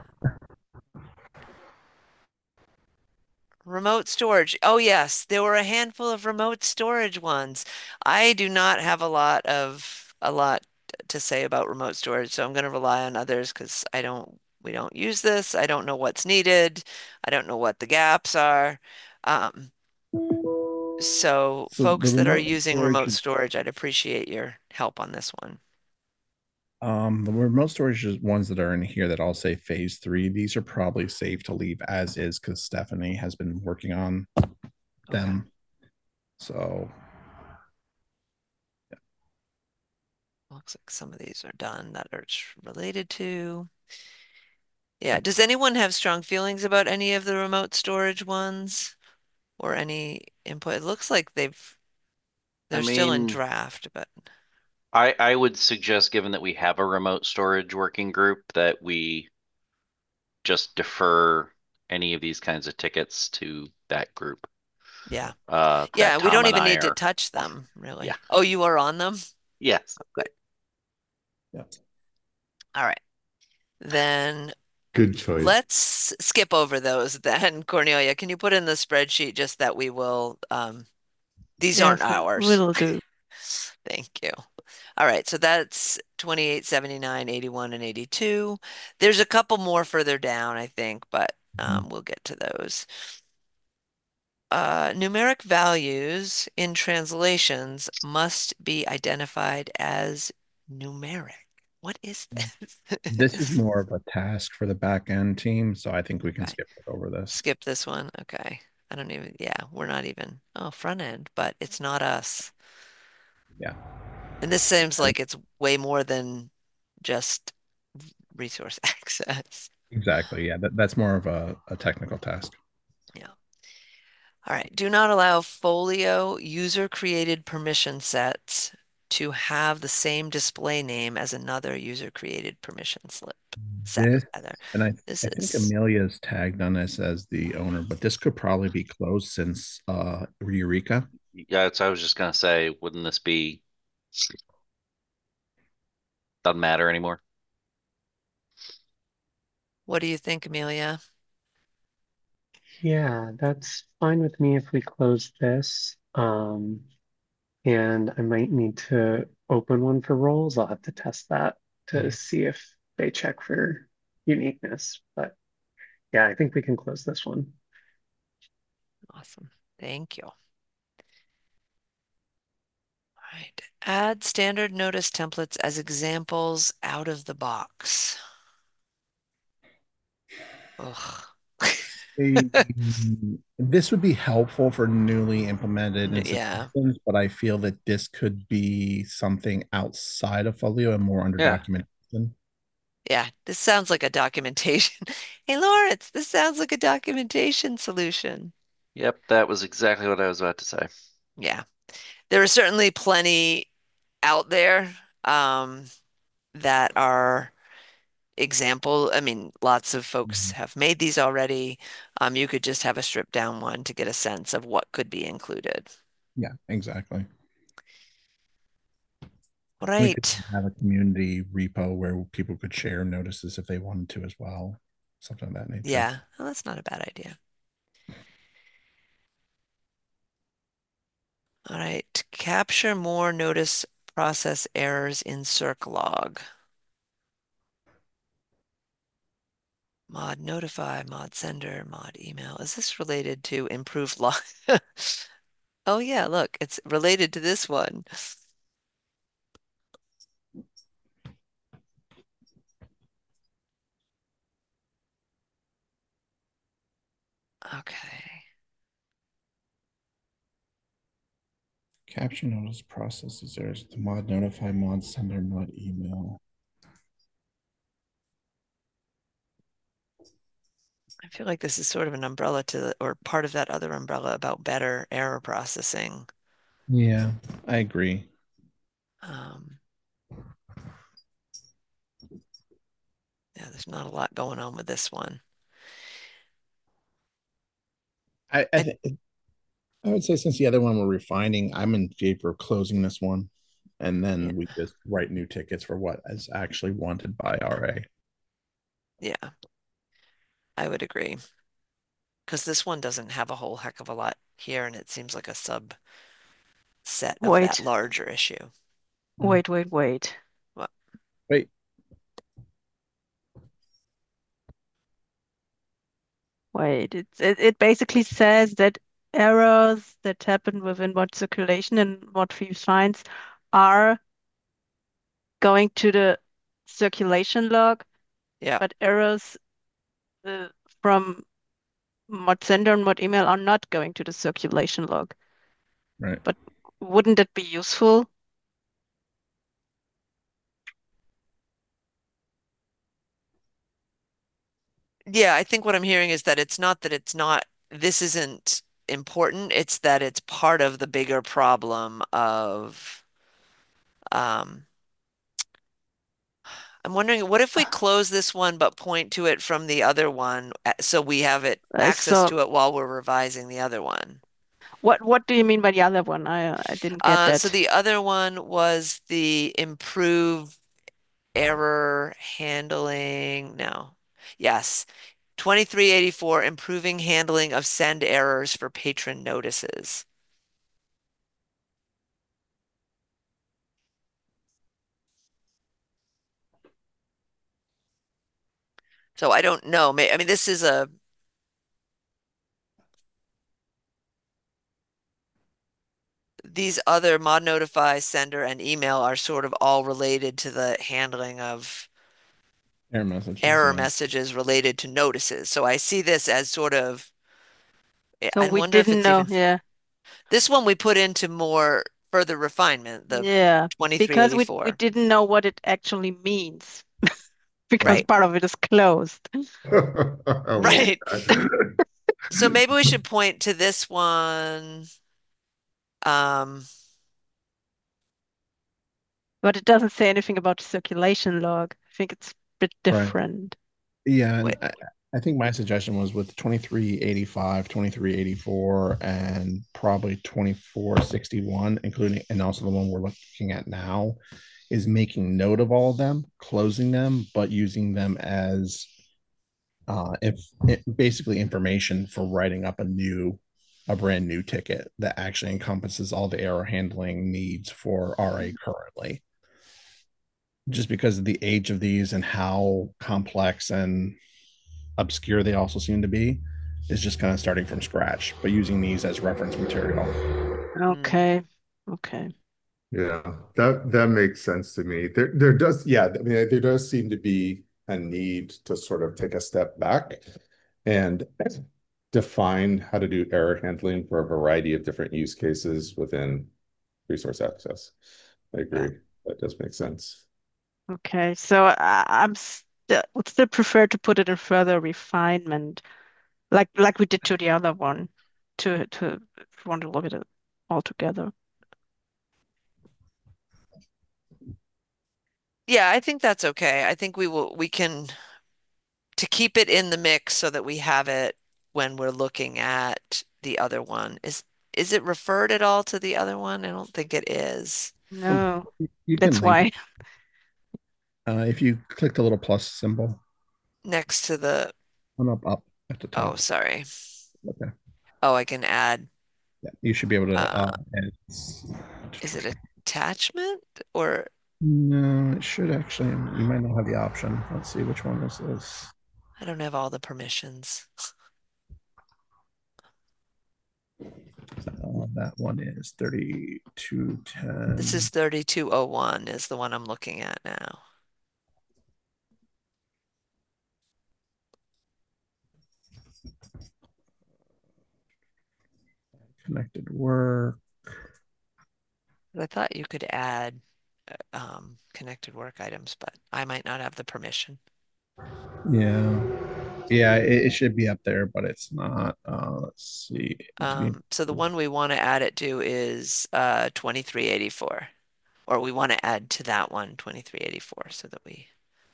Remote storage. Oh, yes, there were a handful of remote storage ones. I do not have a lot of a lot to say about remote storage, so I'm going to rely on others because I don't, we don't use this. I don't know what's needed. I don't know what the gaps are. Um, so So the folks that are remote using storage remote is storage, I'd appreciate your help on this one. um the remote storage is ones that are in here that all say phase three. These are probably safe to leave as is because Stephanie has been working on them. So Looks like some of these are done that are related to. Yeah, does anyone have strong feelings about any of the remote storage ones or any input? It looks like they've I they're still in mean, draft, but I I would suggest, given that we have a remote storage working group, that we just defer any of these kinds of tickets to that group. yeah. Uh, Yeah, that we Tom don't and even I need to are. touch them, really. Yeah. Oh, you are on them? Yes. Good. yeah. All right. Then Good choice. let's skip over those then. Cornelia, can you put in the spreadsheet just that we will, um, these aren't Yes, ours. will do. Thank you. All right, so that's twenty-eight, seventy-nine, eighty-one, and eighty-two. There's a couple more further down, I think, but um, we'll get to those. Uh, numeric values in translations must be identified as numeric. What is This is this? more of a task for the back end team, so I think we can Okay. skip over this. Skip this one. Okay. I don't even, yeah, we're not even, oh, front end, but it's not us. Yeah, And this seems like it's way more than just resource access. exactly. Yeah, that, that's more of a, a technical task. Yeah. All right. Do not allow Folio user-created permission sets to have the same display name as another user-created permission slip set. This, Rather, and I, this I think is Amelia's tagged on this as the owner, but this could probably be closed since uh Eureka. Yeah, so I was just gonna say, wouldn't this be doesn't matter anymore? what do you think, Amelia? Yeah, that's fine with me if we close this. Um, and I might need to open one for roles. I'll have to test that to see if they check for uniqueness. But yeah, I think we can close this one. Awesome. Thank you. All right. Add standard notice templates as examples out of the box. Ugh. This would be helpful for newly implemented Yeah. institutions, but I feel that this could be something outside of Folio and more under Yeah. documentation. Yeah, this sounds like a documentation. Hey, Lawrence, this sounds like a documentation solution. Yep, that was exactly what I was about to say. Yeah, there are certainly plenty out there um, that are example. I mean, lots of folks Mhm. have made these already. Um, you could just have a stripped down one to get a sense of what could be included. Yeah, exactly. All We could right. have a community repo where people could share notices if they wanted to as well, something of that nature. Yeah, well, that's not a bad idea. All right, capture more notice process errors in CircLog. Mod notify, mod sender, mod email. Is this related to improved log? Oh yeah, look, it's related to this one. Okay. Capture notice processes there's the mod notify, mod sender, mod email. I feel like this is sort of an umbrella to the, or part of that other umbrella about better error processing. Yeah, I agree. Um, yeah, there's not a lot going on with this one. I I, I- th- I would say since the other one we're refining, I'm in favor of closing this one, and then Yeah. we just write new tickets for what is actually wanted by R A. Yeah, I would agree. Because this one doesn't have a whole heck of a lot here, and it seems like a subset of that Wait, larger issue. Wait, wait, wait. What? Wait, Wait, it, it it basically says that errors that happen within what circulation and what Phoebe finds are going to the circulation log, Yeah. but errors uh, from what sender and what email are not going to the circulation log. right. But wouldn't it be useful? Yeah, I think what I'm hearing is that it's not that it's not, this isn't important. It's that it's part of the bigger problem of, um, I'm wondering, what if we close this one but point to it from the other one uh, so we have it Uh, access so to it while we're revising the other one? what what do you mean by the other one? I I didn't get Uh, so that. the other one was the improve error handling. No. Yes. twenty-three eighty-four, improving handling of send errors for patron notices. So I don't know. May- I mean, this is a, these other mod notify, sender, and email are sort of all related to the handling of Error messages. error Yeah. messages related to notices. So I see this as sort of, I So I we wonder if didn't it's know. even, Yeah. this one we put into more further refinement, the Yeah, because we we twenty-three eighty-four. didn't know what it actually means because Right. part of it is closed. Well, Right. So maybe we should point to this one. Um, But it doesn't say anything about the circulation log. I think it's a bit Right. different. Yeah, and wait, I, I think my suggestion was with twenty-three eighty-five, twenty-three eighty-four, and probably twenty-four sixty-one, including, and also the one we're looking at now, is making note of all of them, closing them, but using them as uh, if it, basically information for writing up a new, a brand new ticket that actually encompasses all the error handling needs for R A currently. Just because of the age of these and how complex and obscure they also seem to be, is just kind of starting from scratch, but using these as reference material. hmm. Okay. Okay. yeah, that that makes sense to me. There there does, yeah, I mean, there does seem to be a need to sort of take a step back and define how to do error handling for a variety of different use cases within resource access. I Yeah. agree. That does make sense. Okay. So I, I'm still would still prefer to put it in further refinement, like like we did to the other one, to to if you want to look at it all together. Yeah, I think that's okay. I think we will, we can, to keep it in the mix so that we have it when we're looking at the other one. Is is it referred at all to the other one? I don't think it is. No, You can that's link why. uh, if you click the little plus symbol Next to the, one up up at the oh, top. sorry. Okay. Oh, I can add, Yeah, you should be able to. uh, Uh, add- is it attachment or, no, it should actually. You might not have the option. Let's see which one this is. I don't have all the permissions. Uh, that one is thirty-two ten. This is thirty-two oh one is the one I'm looking at now. Connected work. I thought you could add uh, um, connected work items, but I might not have the permission. Yeah. Yeah, it, it should be up there, but it's not. Uh, let's see. Um, so the one we want to add it to is uh, twenty-three eighty-four, or we want to add to that one twenty-three eighty-four so that we.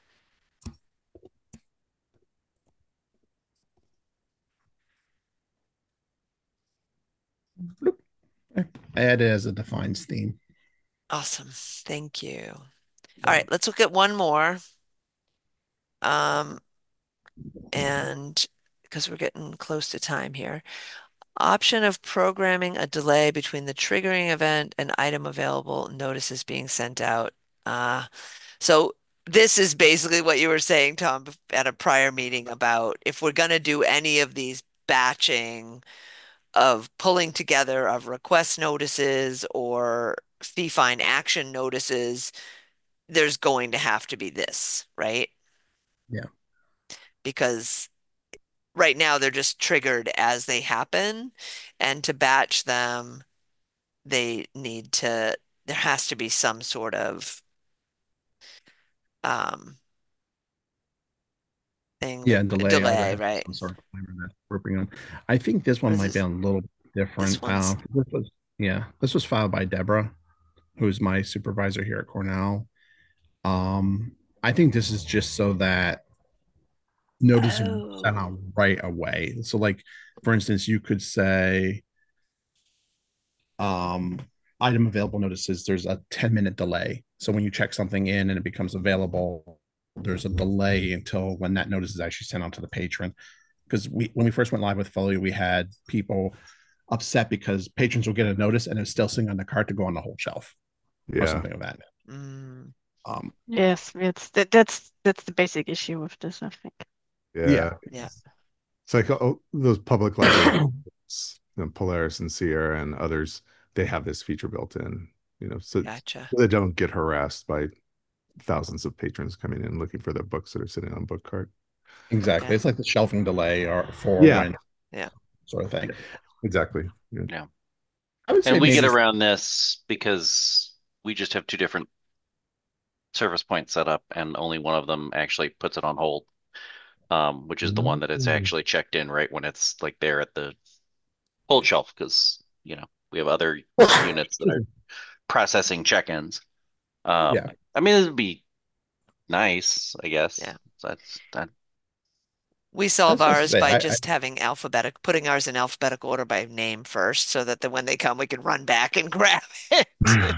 I add it as a defines theme. Awesome. Thank you. All right, let's look at one more. Um, and because we're getting close to time here. Option of programming a delay between the triggering event and item available notices being sent out. Uh, so this is basically what you were saying, Tom, at a prior meeting about if we're going to do any of these batching of pulling together of request notices or fee fine action notices, there's going to have to be this, right? Yeah. Because right now they're just triggered as they happen, and to batch them, they need to, there has to be some sort of um thing Yeah, that and delay either delay, has right? some sort of timer that we're working on. I think this What one is might be this? a little different. This one's Uh, this was yeah, this was filed by Deborah, who's my supervisor here at Cornell. Um, I think this is just so that notices are sent out oh right away. So, like for instance, you could say, um, item available notices. There's a ten minute delay. So when you check something in and it becomes available, there's a delay until when that notice is actually sent out to the patron. Because we when we first went live with Folio, we had people upset because patrons will get a notice and it's still sitting on the cart to go on the whole shelf or Yeah. something of that. mm, Um, Yes, it's that, that's that's the basic issue with this, I think. Yeah. Yeah. yeah. It's like oh, those public libraries, you know, Polaris and Sierra and others, they have this feature built in, you know, so Gotcha. they don't get harassed by thousands of patrons coming in looking for their books that are sitting on book cart. exactly. Yeah. It's like the shelving delay or for Yeah. when Yeah. sort of thing. Exactly. Yeah. Yeah. I would say And we get maybe around this because we just have two different service points set up, and only one of them actually puts it on hold, um, which is the one that it's actually checked in right when it's like there at the hold shelf, because you know we have other units that are processing check-ins. Um, Yeah. I mean, it would be nice, I guess. Yeah. So that's that. We I solve was gonna ours say, by I, I, just having alphabetic, putting ours in alphabetical order by name first, so that then when they come, we can run back and grab it.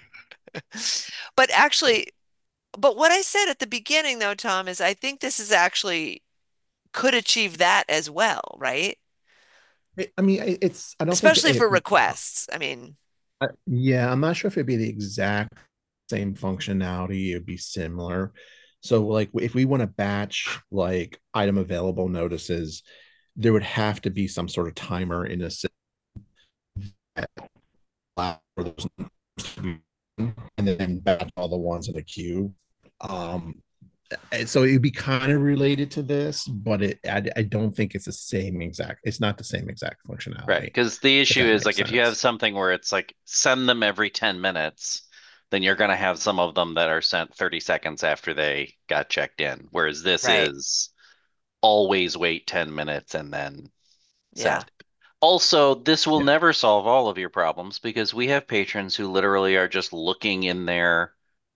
But actually, but what I said at the beginning, though, Tom, is I think this is actually could achieve that as well, right? I mean, I- it's I don't think Especially it, for requests. I mean, Uh, yeah, I'm not sure if it'd be the exact same functionality. It'd be similar. So, like, if we want to batch like item available notices, there would have to be some sort of timer in a system that allows for those numbers to be- and then batch all the ones in the queue. Um, and so it'd be kind of related to this, but it I, I don't think it's the same exact. It's not the same exact Right, functionality. because the If issue that is makes like if you have sense. something where it's like send them every ten minutes, then you're going to have some of them that are sent thirty seconds after they got checked in. Whereas this right. is always wait ten minutes and then Yeah. send. Also, this will Yeah. never solve all of your problems because we have patrons who literally are just looking in their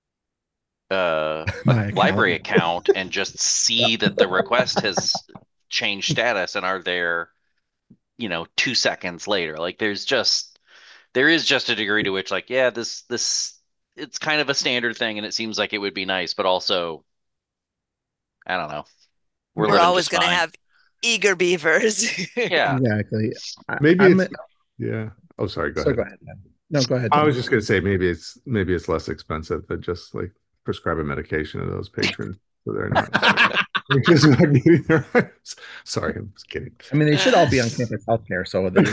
uh, a My account. library account and just see that the request has changed status and are there, you know, two seconds later. Like there's just there is just a degree to which like, yeah, this this it's kind of a standard thing and it seems like it would be nice, but also I don't know. We're We're living always just going to fine. have eager beavers. Yeah. Exactly. I, Maybe I'm it's yeah. Oh, sorry. Go so ahead. go ahead. Dan. No, go ahead. I Tim. was just gonna say maybe it's maybe it's less expensive to just like prescribe a medication to those patrons so they're not anxious about getting their items. Sorry, I'm just kidding. I mean, they should all be on campus healthcare, so they.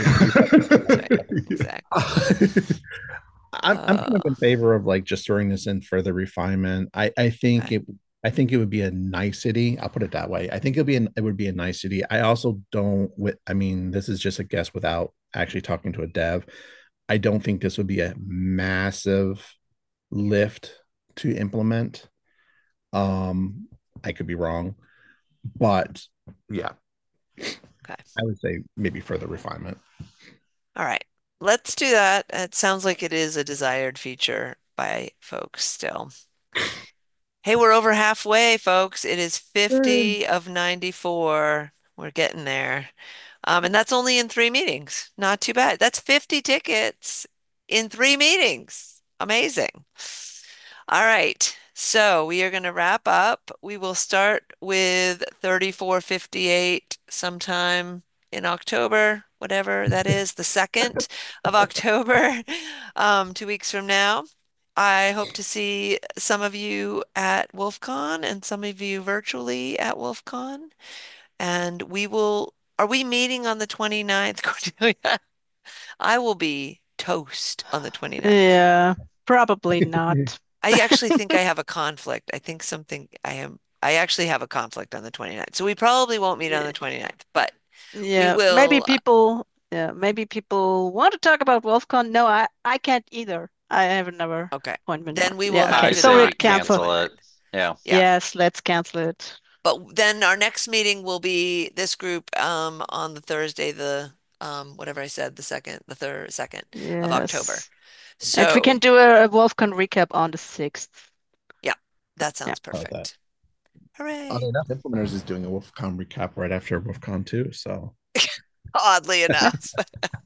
Exactly. I'm I'm kind of Uh, in favor of like just throwing this in further refinement. I I think okay. it I think it would be a nicety. I'll put it that way. I think it'll be an, it would be a nicety. I also don't with I mean, this is just a guess without actually talking to a dev. I don't think this would be a massive lift to implement. Um, I could be wrong, but yeah, Okay. I would say maybe further refinement. All right. Let's do that. It sounds like it is a desired feature by folks still. Hey, we're over halfway, folks. It is fifty of ninety-four. We're getting there. Um, and that's only in three meetings. Not too bad. That's fifty tickets in three meetings. Amazing. All right. So we are going to wrap up. We will start with thirty-four fifty-eight sometime in October, whatever that is, the second of October, um, two weeks from now. I hope to see some of you at WolfCon and some of you virtually at WolfCon. And we will, are we meeting on the twenty-ninth, Cordelia? I will be toast on the twenty-ninth. Yeah, probably not. I actually think I have a conflict. I think something I am, I actually have a conflict on the twenty-ninth. So we probably won't meet on the twenty-ninth, but we Yeah, maybe will. people, yeah, maybe people want to talk about WolfCon. No, I, I can't either. I have another Okay. appointment Then now. we will Yeah, have okay. to So say we not meet on the cancel. cancel it. 29th. Yeah. Yeah. Yes, let's cancel it. But then our next meeting will be this group um on the Thursday, the um whatever I said, the second, the third, second of October. Yes. And we can So do a, a WolfCon recap on the sixth. yeah, that sounds How about that? perfect. Hooray. Oddly enough, Implementers is doing a WolfCon recap right after WolfCon too. So Oddly enough.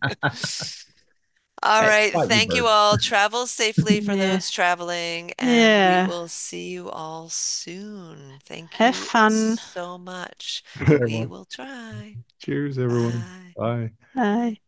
All Hey, right. fly, you Thank you bird. all. Travel safely for Yeah. those traveling, and Yeah. we will see you all soon. Thank Have you fun. so much. Good, We everyone. will try. Cheers, everyone. Bye. Bye. Bye.